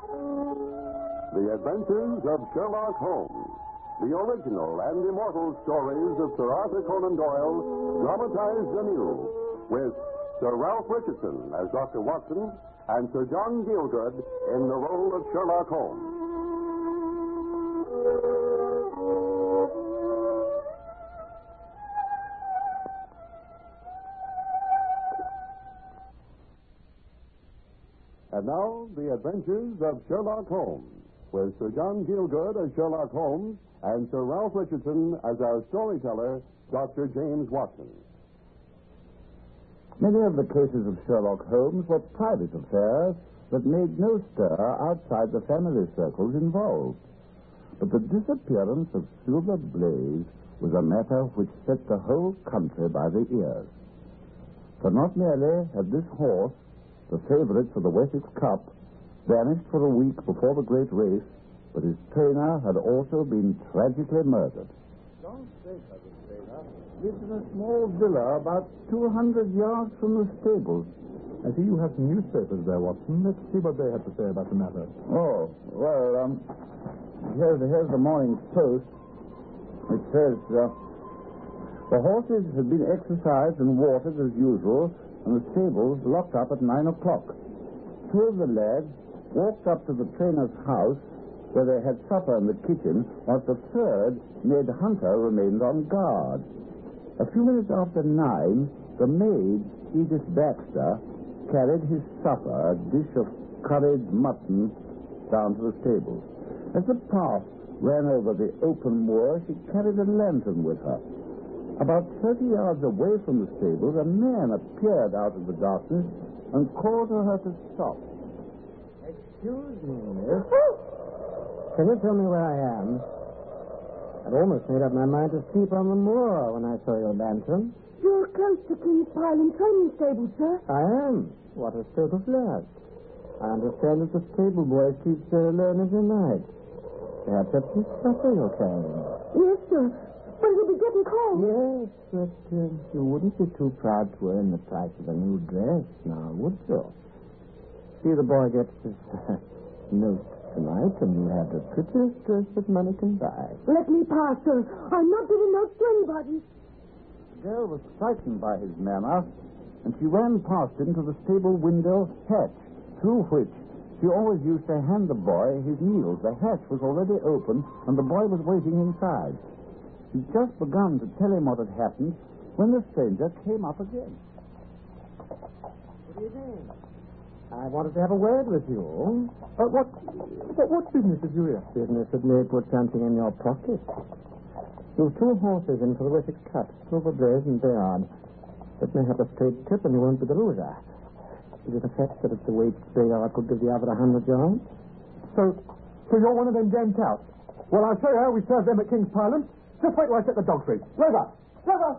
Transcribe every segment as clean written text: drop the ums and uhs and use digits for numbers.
The Adventures of Sherlock Holmes. The original and immortal stories of Sir Arthur Conan Doyle, dramatized anew, with Sir Ralph Richardson as Dr. Watson and Sir John Gielgud in the role of Sherlock Holmes. And now, The Adventures of Sherlock Holmes, with Sir John Gielgud as Sherlock Holmes and Sir Ralph Richardson as our storyteller, Dr. James Watson. Many of the cases of Sherlock Holmes were private affairs that made no stir outside the family circles involved. But the disappearance of Silver Blaze was a matter which set the whole country by the ears. For not merely had this horse, the favorite for the Wessex Cup, vanished for a week before the great race, but his trainer had also been tragically murdered. John Straker, the trainer, lived in a small villa about 200 yards from the stables. I see you have some newspapers there, Watson. Let's see what they have to say about the matter. Oh, well, here's the Morning Post. It says, the horses had been exercised and watered as usual, and the stables locked up at 9 o'clock. Two of the lads walked up to the trainer's house, where they had supper in the kitchen, whilst the third, Ned Hunter, remained on guard. A few minutes after 9, the maid, Edith Baxter, carried his supper, a dish of curried mutton, down to the stables. As the path ran over the open moor, she carried a lantern with her. About 30 yards away from the stables, a man appeared out of the darkness and called to her to stop. Excuse me, miss. Can you tell me where I am? I'd almost made up my mind to sleep on the moor when I saw your lantern. You're close to King's Pyland training stable, sir. I am. What a state of luck. I understand that the stable boy sleeps there alone every night. Perhaps that's the supper you're carrying. Yes, sir. But it'll be getting cold. Yes, but you wouldn't be too proud to earn the price of a new dress now, would you? See, the boy gets this note tonight, and you have the prettiest dress that money can buy. Let me pass, sir. I'm not giving notes to anybody. The girl was frightened by his manner, and she ran past him to the stable window hatch, through which she always used to hand the boy his meals. The hatch was already open, and the boy was waiting inside. He'd just begun to tell him what had happened when the stranger came up again. Good evening. I wanted to have a word with you. What business did you hear? Business that may put something in your pocket. You've two horses in for the Wessex Cup, Silver Blaze and Bayard. Let me have a straight tip and you won't be the loser. Is it a fact that at the weight Bayard could give the other 100 yards? So you're one of them damn touts. Well, I'll show you how we serve them at King's Pyland. Just wait till I set the dog free. Rover! Rover!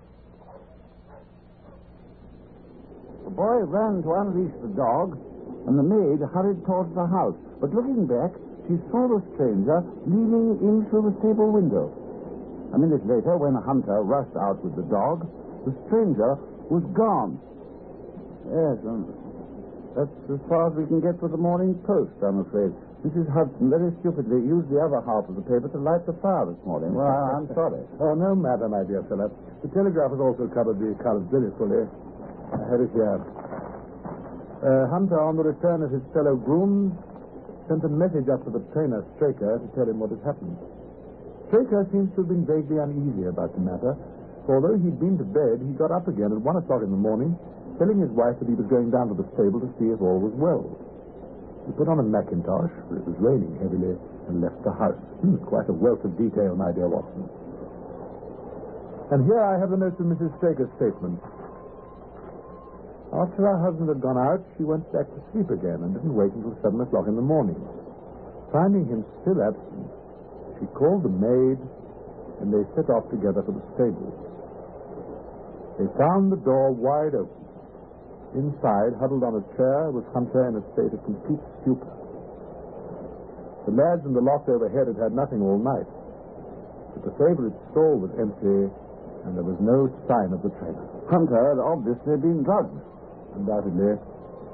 The boy ran to unleash the dog, and the maid hurried towards the house. But looking back, she saw the stranger leaning in through the stable window. A minute later, when Hunter rushed out with the dog, the stranger was gone. Yes, that's as far as we can get with the Morning Post, I'm afraid. Mrs. Hudson very stupidly used the other half of the paper to light the fire this morning. Well, I'm sorry. Oh, no matter, my dear Philip. The Telegraph has also covered the colours very fully. I had it here. Hunter, on the return of his fellow grooms, sent a message up to the trainer, Straker, to tell him what had happened. Straker seems to have been vaguely uneasy about the matter, for although he'd been to bed, he got up again at 1 o'clock in the morning, telling his wife that he was going down to the stable to see if all was well. He put on a mackintosh, for it was raining heavily, and left the house. Quite a wealth of detail, my dear Watson. And here I have the notes of Mrs. Straker's statement. After her husband had gone out, she went back to sleep again and didn't wake until 7 o'clock in the morning. Finding him still absent, she called the maid, and they set off together for the stables. They found the door wide open. Inside, huddled on a chair, was Hunter in a state of complete stupor. The lads in the loft overhead had had nothing all night, but the favorite's stall was empty, and there was no sign of the trainer. Hunter had obviously been drugged. Undoubtedly.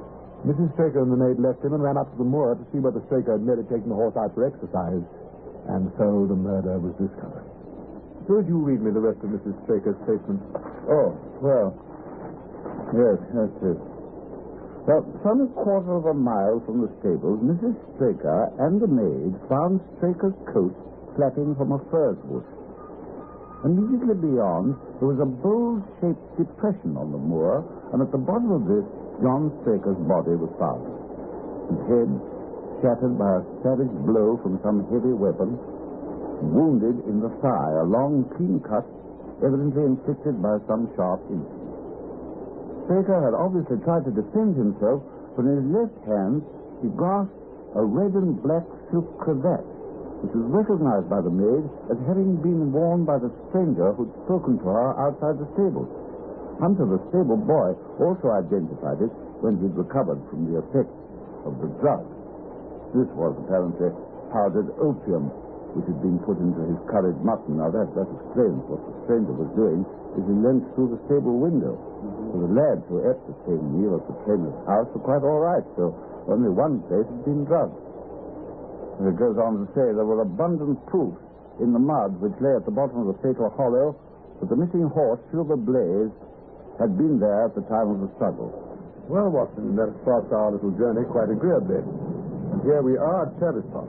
Mrs. Straker and the maid left him and ran up to the moor to see whether Straker had merely taken the horse out for exercise. And so the murder was discovered. Would you read me the rest of Mrs. Straker's statement? Oh, well. Yes, that's it. Well, some quarter of a mile from the stables, Mrs. Straker and the maid found Straker's coat flapping from a furze bush. Immediately beyond, there was a bowl-shaped depression on the moor, and at the bottom of this, John Straker's body was found. His head shattered by a savage blow from some heavy weapon, wounded in the thigh, a long, clean cut, evidently inflicted by some sharp instrument. Straker had obviously tried to defend himself, but in his left hand he grasped a red and black silk cravat, which was recognized by the maid as having been worn by the stranger who'd spoken to her outside the stable. Hunter, the stable boy, also identified it when he'd recovered from the effects of the drug. This was apparently powdered opium, which had been put into his curried mutton. Now, that explains what the stranger was doing, as he leant through the stable window. So the lads who ate the same meal at the trainer's house were quite all right, so only one place had been drugged. And it goes on to say there were abundant proofs in the mud which lay at the bottom of the fatal hollow that the missing horse, Silver Blaze, had been there at the time of the struggle. Well, Watson, that starts our little journey quite agreeably. And here we are at Tavistock.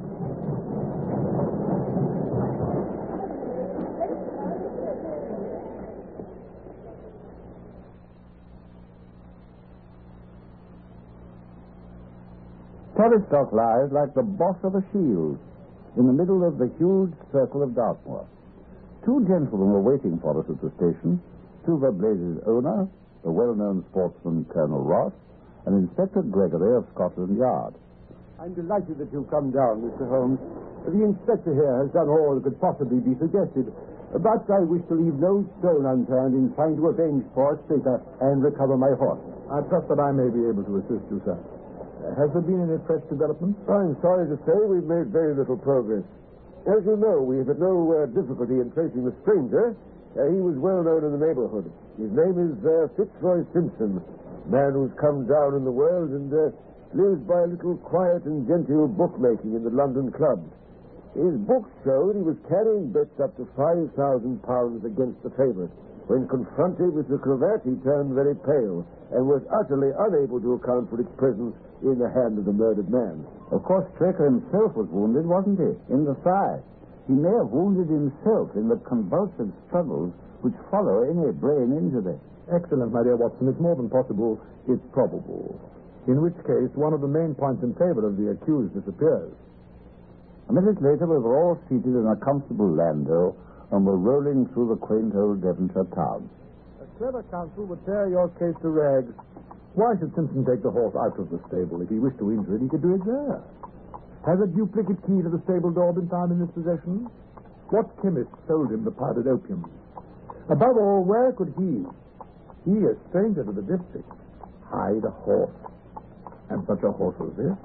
Tavistock lies like the boss of a shield in the middle of the huge circle of Dartmoor. Two gentlemen were waiting for us at the station, Silver Blaze's owner, the well-known sportsman Colonel Ross, and Inspector Gregory of Scotland Yard. I'm delighted that you've come down, Mr. Holmes. The inspector here has done all that could possibly be suggested, but I wish to leave no stone unturned in trying to avenge poor Straker and recover my horse. I trust that I may be able to assist you, sir. Has there been any fresh development? I'm sorry to say we've made very little progress. As you know, we've had no difficulty in tracing the stranger. He was well known in the neighborhood. His name is Fitzroy Simpson, man who's come down in the world and lives by a little quiet and genteel bookmaking in the London clubs. His books showed he was carrying bets up to £5,000 against the favorite. When confronted with the cravat, he turned very pale and was utterly unable to account for its presence in the hand of the murdered man. Of course, Straker himself was wounded, wasn't he? In the thigh. He may have wounded himself in the convulsive struggles which follow any brain injury. Excellent, my dear Watson. It's more than possible. It's probable. In which case, one of the main points in favor of the accused disappears. A minute later, we were all seated in a comfortable landau and were rolling through the quaint old Devonshire town. A clever counsel would tear your case to rags. Why should Simpson take the horse out of the stable? If he wished to injure it, he could do it there. Has a duplicate key to the stable door been found in his possession? What chemist sold him the powdered opium? Above all, where could he, a stranger to the district, hide a horse? And such a horse as this?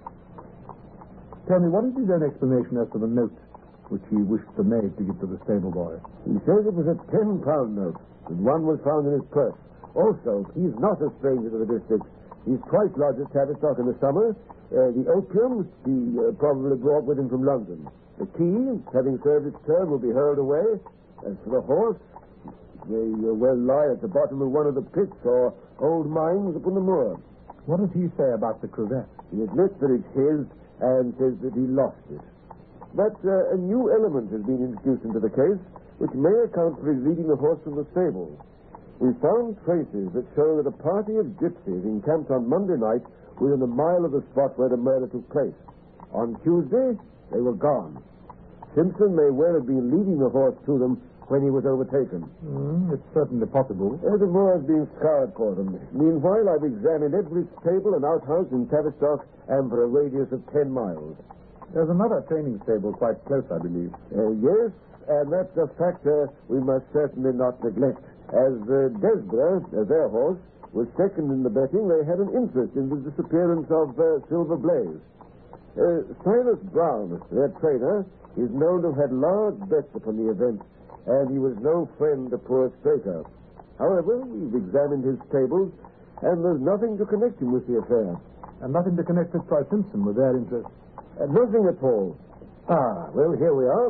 Tell me, what is his own explanation as to the note which he wished the maid to give to the stable boy? He says it was a £10 note, and one was found in his purse. Also, he's not a stranger to the district. He's twice lodged at Tavistock in the summer. The opium he probably brought with him from London. The key, having served its term, will be hurled away. As for the horse, it may well lie at the bottom of one of the pits or old mines upon the moor. What does he say about the cravat? He admits that it's his and says that he lost it. But a new element has been introduced into the case, which may account for his leading the horse from the stable. We found traces that show that a party of gypsies encamped on Monday night within a mile of the spot where the murder took place. On Tuesday, they were gone. Simpson may well have been leading the horse to them when he was overtaken. It's certainly possible. The moor has been scoured for them. Meanwhile, I've examined every stable and outhouse in Tavistock and for a radius of 10 miles. There's another training stable quite close, I believe. Yes, and that's a factor we must certainly not neglect. As Desborough, their horse, was second in the betting, they had an interest in the disappearance of Silver Blaze. Silas Brown, their trainer, is known to have had large bets upon the event, and he was no friend to poor Straker. However, we've examined his stables, and there's nothing to connect him with the affair. And nothing to connect Fitzroy Simpson with their interest. Nothing at all. Ah, well, here we are.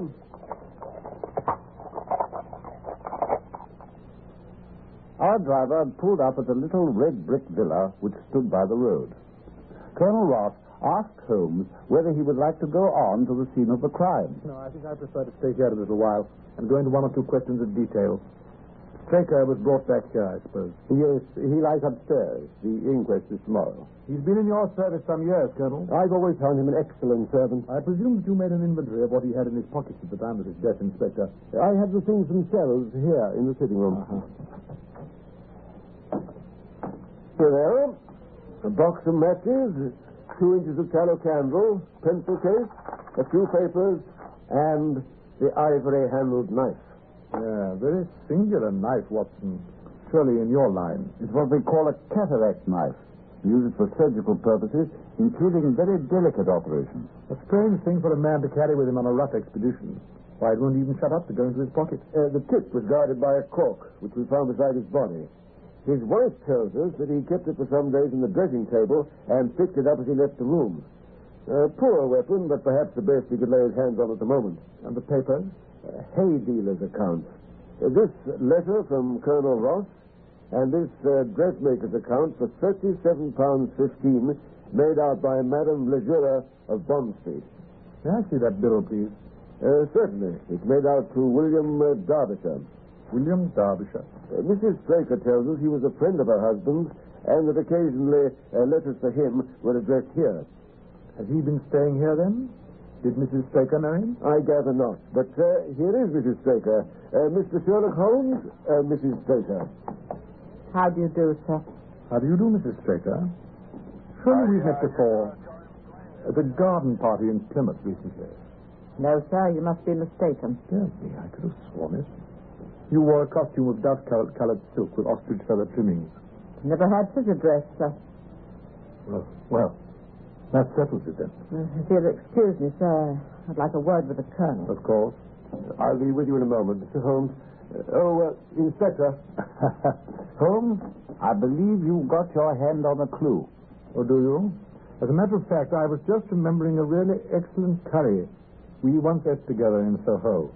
Our driver had pulled up at a little red brick villa which stood by the road. Colonel Ross asked Holmes whether he would like to go on to the scene of the crime. No, I think I prefer to stay here a little while and go into one or two questions of detail. Straker was brought back here, I suppose. Yes, he lies upstairs. The inquest is tomorrow. He's been in your service some years, Colonel. I've always found him an excellent servant. I presume that you made an inventory of what he had in his pockets at the time of his death, Inspector. I have the things themselves here in the sitting room. Here they are. A box of matches, 2 inches of tallow candle, pencil case, a few papers, and the ivory-handled knife. Yeah, very singular knife, Watson. Surely in your line. It's what we call a cataract knife. We use it for surgical purposes, including very delicate operations. A strange thing for a man to carry with him on a rough expedition. Why, it won't even shut up to go into his pocket. The tip was guarded by a cork, which we found beside his body. His wife tells us that he kept it for some days in the dressing table and picked it up as he left the room. A poor weapon, but perhaps the best he could lay his hands on at the moment. And the papers? Hay dealer's accounts. This letter from Colonel Ross and this dressmaker's account for £37.15 made out by Madame Legura of Bond Street. May I see that bill, please? Certainly. It's made out to William Derbyshire. William Derbyshire. Mrs. Straker tells us he was a friend of her husband's and that occasionally letters for him were addressed here. Has he been staying here, then? Did Mrs. Straker know him? I gather not. But here is Mrs. Straker. Mr. Sherlock Holmes, Mrs. Straker. How do you do, sir? How do you do, Mrs. Straker? Surely we've met before. At the garden party in Plymouth recently. No, sir, you must be mistaken. Dear me, I could have sworn it. You wore a costume of dove-colored silk with ostrich feather trimmings. Never had such a dress, sir. Well, that settles it then. If you'll excuse me, sir, I'd like a word with the colonel. Of course. I'll be with you in a moment, Mr. Holmes. Inspector. Holmes, I believe you got your hand on a clue. Oh, do you? As a matter of fact, I was just remembering a really excellent curry we once ate together in Soho.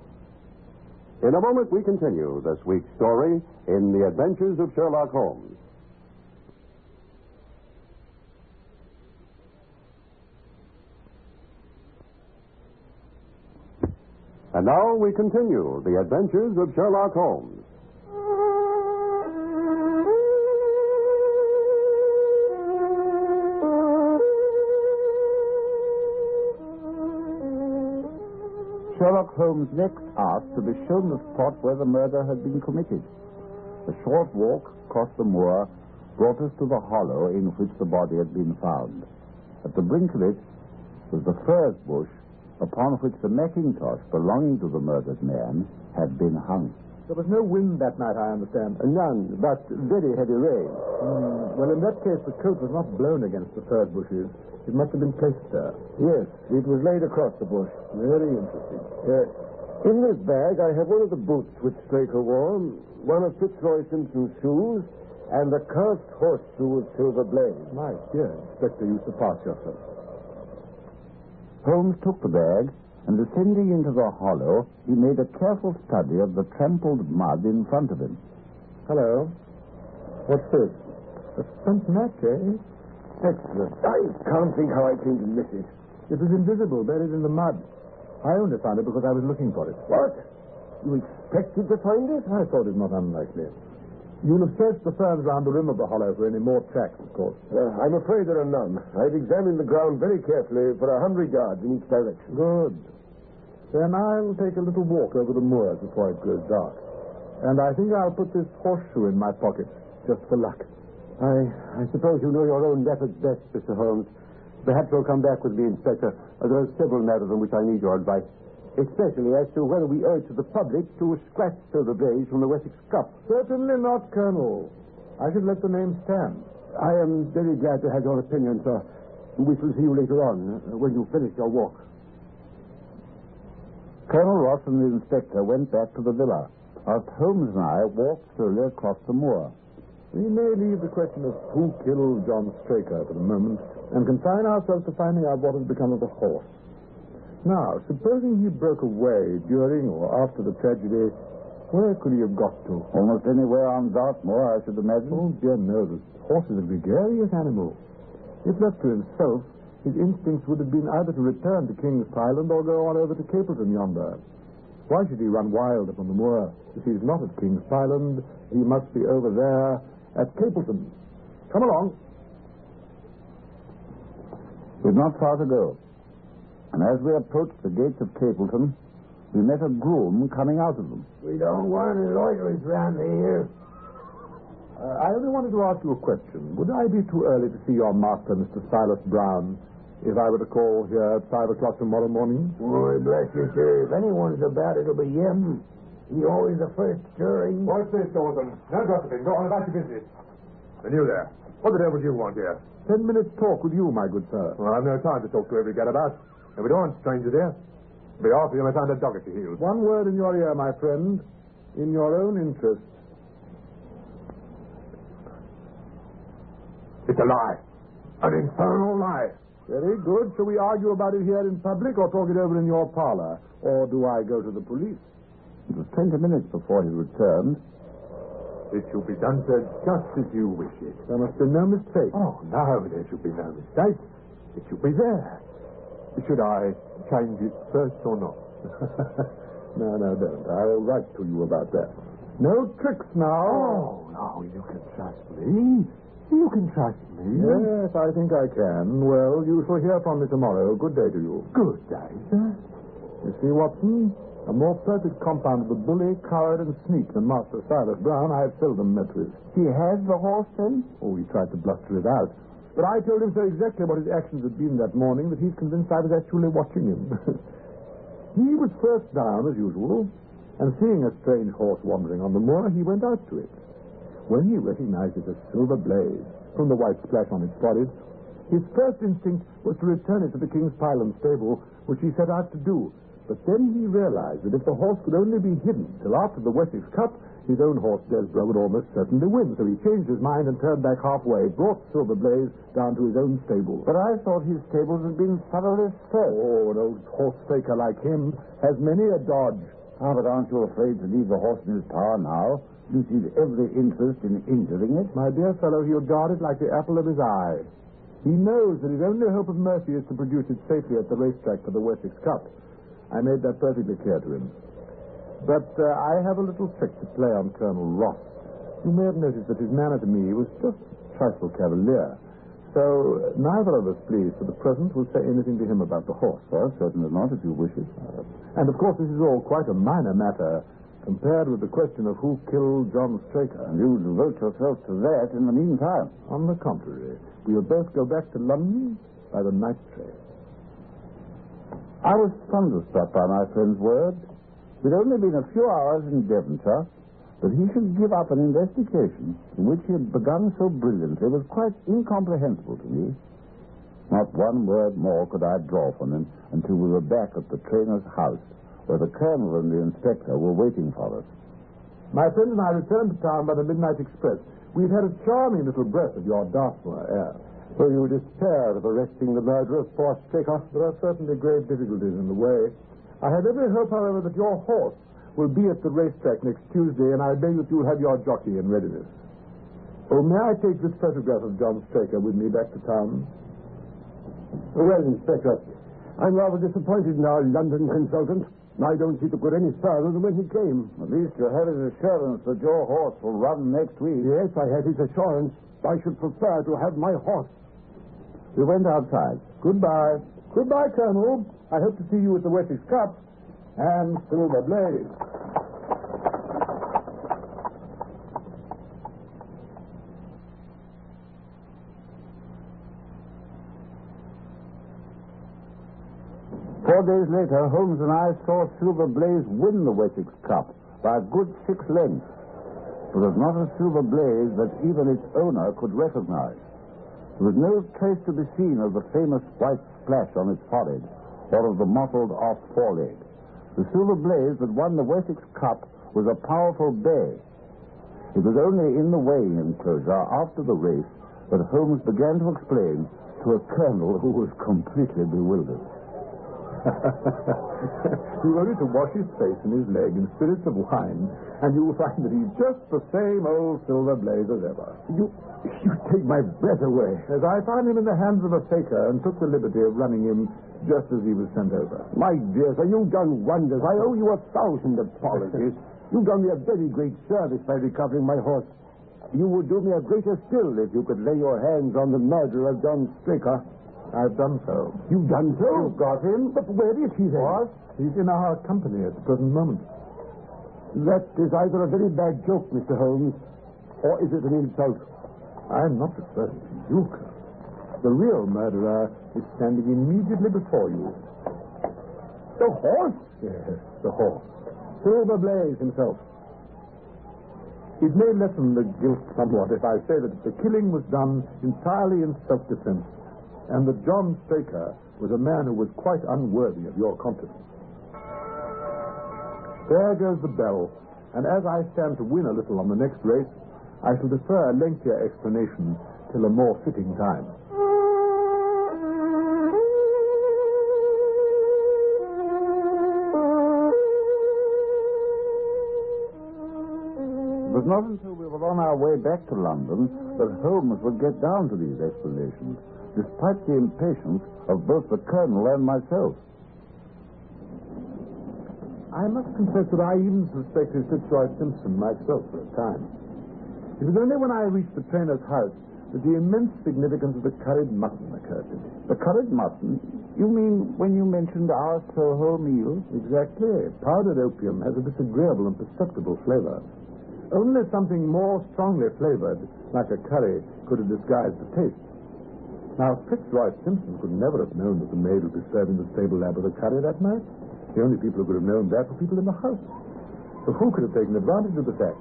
In a moment, we continue this week's story in The Adventures of Sherlock Holmes. And now we continue The Adventures of Sherlock Holmes. Sherlock Holmes next asked to be shown the spot where the murder had been committed. A short walk across the moor brought us to the hollow in which the body had been found. At the brink of it was the furze bush upon which the mackintosh belonging to the murdered man had been hung. There was no wind that night, I understand. None, but very heavy rain. Well, in that case, the coat was not blown against the furze bushes. It must have been placed there. Yes, it was laid across the bush. Very interesting. In this bag, I have one of the boots which Straker wore, one of Fitzroy Simpson's shoes, and a cast horseshoe with silver blades. My dear Inspector, you surpass yourself. Holmes took the bag, and descending into the hollow, he made a careful study of the trampled mud in front of him. Hello. What's this? A spent match, eh? Excellent. I can't think how I came to miss it. It was invisible, buried in the mud. I only found it because I was looking for it. What? You expected to find it? I thought it not unlikely. You'll have searched the ferns round the rim of the hollow for any more tracks, of course. I'm afraid there are none. I've examined the ground very carefully for 100 yards in each direction. Good. Then I'll take a little walk over the moors before it grows dark. And I think I'll put this horseshoe in my pocket, just for luck. I suppose you know your own methods best, Mr. Holmes. Perhaps you'll come back with me, Inspector. There are several matters on which I need your advice, especially as to whether we owe it to the public to scratch Silver Blaze from the Wessex Cup. Certainly not, Colonel. I should let the name stand. I am very glad to have your opinion, sir. We shall see you later on, when you finish your walk. Colonel Ross and the inspector went back to the villa, whilst Holmes and I walked slowly across the moor. We may leave the question of who killed John Straker for the moment and confine ourselves to finding out what has become of the horse. Now, supposing he broke away during or after the tragedy, where could he have got to? Almost anywhere on Dartmoor, I should imagine. Oh, dear, no. The horse is a gregarious animal. If left to himself, his instincts would have been either to return to King's Pyland or go on over to Capleton yonder. Why should he run wild upon the moor? If he's not at King's Pyland, he must be over there at Capleton. Come along. We've not far to go. And as we approached the gates of Capleton, we met a groom coming out of them. We don't want any loiterers round here. I only wanted to ask you a question. Would I be too early to see your master, Mr. Silas Brown, if I were to call here at 5 o'clock tomorrow morning? Boy, bless you, sir. If anyone's about, it'll be him. He's always the first stirring. What's this, Thornton? No gossiping. Go on about your business. And you there. What the devil do you want here? 10 minutes talk with you, my good sir. Well, I've no time to talk to every gadabout. And we don't want strangers here. It'll be off you may find a dog at your heels. One word in your ear, my friend. In your own interest. It's a lie. An infernal lie. Very good. Shall we argue about it here in public or talk it over in your parlor? Or do I go to the police? It was 20 minutes before he returned. It shall be done, sir, just as you wish it. There must be no mistake. Oh, no, there shall be no mistake. It shall be there. Should I change it first or not? No, don't. I'll write to you about that. No tricks now. Oh, no, you can trust me. You can trust me. Yes, I think I can. Well, you shall hear from me tomorrow. Good day to you. Good day, sir. You see, Watson, a more perfect compound of the bully, coward, and sneak than Master Silas Brown I have seldom met with. He has the horse, then? Oh, he tried to bluster it out. But I told him so exactly what his actions had been that morning that he's convinced I was actually watching him. He was first down, as usual, and seeing a strange horse wandering on the moor, he went out to it. When he recognized it as Silver Blaze, from the white splash on its body, his first instinct was to return it to the King's Pyland stable, which he set out to do. But then he realized that if the horse could only be hidden till after the Wessex Cup, his own horse, Desborough, would almost certainly win. So he changed his mind and turned back halfway, brought Silver Blaze down to his own stable. But I thought his stables had been thoroughly searched. Oh, an old horse faker like him has many a dodge. Ah, but aren't you afraid to leave the horse in his power now? You see every interest in injuring it. My dear fellow, he'll guard it like the apple of his eye. He knows that his only hope of mercy is to produce it safely at the racetrack for the Wessex Cup. I made that perfectly clear to him. But I have a little trick to play on Colonel Ross. You may have noticed that his manner to me was just a trifle cavalier. So neither of us, please, for the present, will say anything to him about the horse. Well, certainly not, if you wish it. And, of course, this is all quite a minor matter compared with the question of who killed John Straker. And you devote yourself to that in the meantime. On the contrary, we will both go back to London by the night train. I was thunderstruck by my friend's words. We'd only been a few hours in Devonshire, but he should give up an investigation in which he had begun so brilliantly was quite incomprehensible to me. Not one word more could I draw from him until we were back at the trainer's house, where the colonel and the inspector were waiting for us. My friend and I returned to town by the midnight express. We've had a charming little breath of your Dartmoor air. So you despaired of arresting the murderer of poor Straker? There are certainly grave difficulties in the way. I have every hope, however, that your horse will be at the racetrack next Tuesday, and I beg that you'll have your jockey in readiness. Oh, may I take this photograph of John Straker with me back to town? Well, Inspector, I'm rather disappointed in our London consultant. I don't see to go any further than when he came. At least you have his assurance that your horse will run next week. Yes, I have his assurance. I should prefer to have my horse. We went outside. Goodbye. Goodbye, Colonel. I hope to see you at the Wessex Cup and Silver Blaze. 4 days later, Holmes and I saw Silver Blaze win the Wessex Cup by a good 6 lengths. It was not a Silver Blaze that even its owner could recognize. There was no trace to be seen of the famous white splash on its forehead or of the mottled off foreleg. The Silver Blaze that won the Wessex Cup was a powerful bay. It was only in the weighing enclosure after the race that Holmes began to explain to a colonel who was completely bewildered. He wanted to wash his face and his leg in spirits of wine, and you will find that he's just the same old Silver Blaze as ever. You take my breath away. As I found him in the hands of a faker and took the liberty of running him just as he was sent over. My dear sir, you've done wonders. I owe you 1,000 apologies. You've done me a very great service by recovering my horse. You would do me a greater still if you could lay your hands on the murderer of John Straker. I've done so. You've done so? You've got him. But where is he then? What? He's in our company at the present moment. That is either a very bad joke, Mr. Holmes, or is it an insult? I'm not referring to you, Colonel. The real murderer is standing immediately before you. The horse? Yes, the horse. Silver Blaze himself. It may lessen the guilt somewhat if I say that the killing was done entirely in self-defense, and that John Straker was a man who was quite unworthy of your confidence. There goes the bell, and as I stand to win a little on the next race, I shall defer a lengthier explanation till a more fitting time. It was not until we were on our way back to London that Holmes would get down to these explanations, despite the impatience of both the Colonel and myself. I must confess that I even suspected Fitzroy Simpson myself for a time. It was only when I reached the trainer's house that the immense significance of the curried mutton occurred to me. The curried mutton? You mean when you mentioned our Soho meal? Exactly. Powdered opium has a disagreeable and perceptible flavor. Only something more strongly flavored, like a curry, could have disguised the taste. Now, Fitzroy Simpson could never have known that the maid would be serving the stable lad with a curry that night. The only people who could have known that were people in the house. So who could have taken advantage of the fact?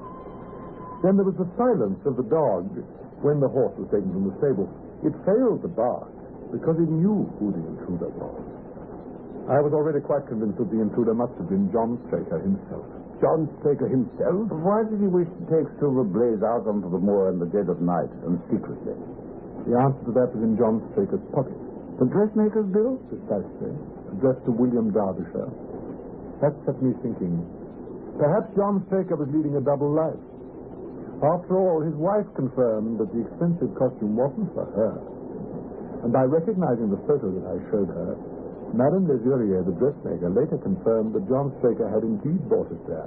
Then there was the silence of the dog when the horse was taken from the stable. It failed to bark because it knew who the intruder was. I was already quite convinced that the intruder must have been John Straker himself. John Straker himself? Why did he wish to take Silver Blaze out onto the moor in the dead of night and secretly? The answer to that was in John Straker's pocket. The dressmaker's bill? Precisely. Addressed to William Derbyshire. That set me thinking. Perhaps John Straker was leading a double life. After all, his wife confirmed that the expensive costume wasn't for her. And by recognizing the photo that I showed her, Madame Lesurier, the dressmaker, later confirmed that John Straker had indeed bought it there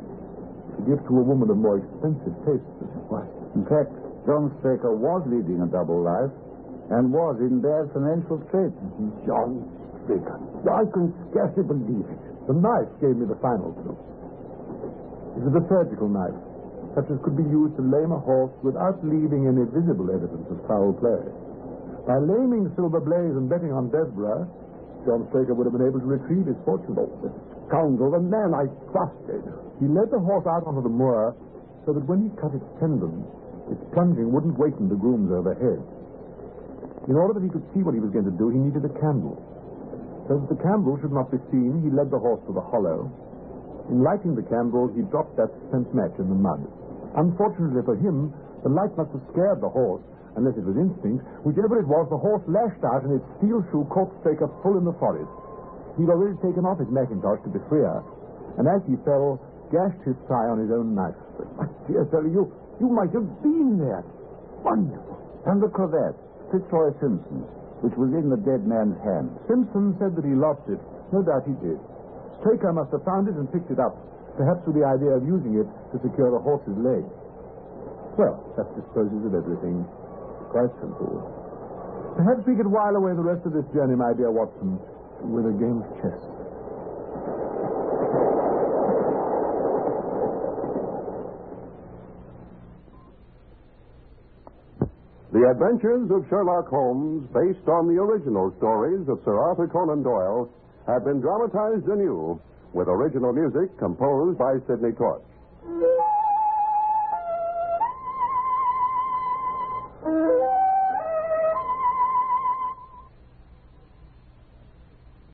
to give to a woman of more expensive tastes than his wife. In fact, John Straker was leading a double life and was in bad financial straits. John Straker. I can scarcely believe it. The knife gave me the final clue. It was a surgical knife, such as could be used to lame a horse without leaving any visible evidence of foul play. By laming Silver Blaze and betting on Desborough, John Straker would have been able to retrieve his fortune. Oh, the scoundrel, the man I trusted. He led the horse out onto the moor so that when he cut its tendons, its plunging wouldn't waken the grooms overhead. In order that he could see what he was going to do, he needed a candle. So that the candle should not be seen, he led the horse to the hollow. In lighting the candle, he dropped that spent match in the mud. Unfortunately for him, the light must have scared the horse, unless it was instinct. Whichever it was, the horse lashed out, and its steel shoe caught Straker full in the forehead. He'd already taken off his mackintosh to be freer, and as he fell, gashed his thigh on his own knife. My dear fellow, you might have been there. Wonderful. And the cravat, Fitzroy Simpson, which was in the dead man's hand. Simpson said that he lost it. No doubt he did. Straker must have found it and picked it up, perhaps with the idea of using it to secure the horse's leg. Well, that disposes of everything. Quite simple. Perhaps we could while away the rest of this journey, my dear Watson, with a game of chess. The Adventures of Sherlock Holmes, based on the original stories of Sir Arthur Conan Doyle, have been dramatized anew with original music composed by Sidney Torch.